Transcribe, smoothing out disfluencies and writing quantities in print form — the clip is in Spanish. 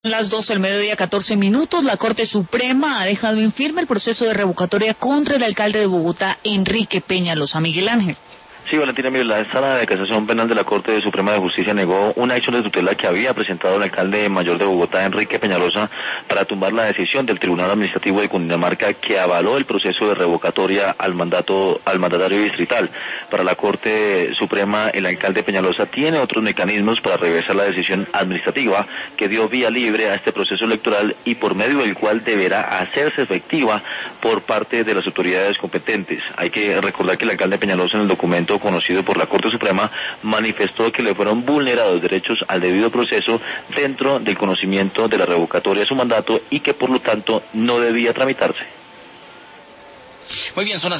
Las 12:14 PM, la Corte Suprema ha dejado en firme el proceso de revocatoria contra el alcalde de Bogotá, Enrique Peñalosa. Miguel Ángel. Sí, Valentina, mire, la Sala de Casación Penal de la Corte Suprema de Justicia negó una acción de tutela que había presentado el alcalde mayor de Bogotá, Enrique Peñalosa, para tumbar la decisión del Tribunal Administrativo de Cundinamarca que avaló el proceso de revocatoria al mandatario distrital. Para la Corte Suprema, el alcalde Peñalosa tiene otros mecanismos para reversar la decisión administrativa que dio vía libre a este proceso electoral y por medio del cual deberá hacerse efectiva por parte de las autoridades competentes. Hay que recordar que el alcalde Peñalosa, en el documento conocido por la Corte Suprema, manifestó que le fueron vulnerados derechos al debido proceso dentro del conocimiento de la revocatoria de su mandato y que por lo tanto no debía tramitarse. Muy bien, son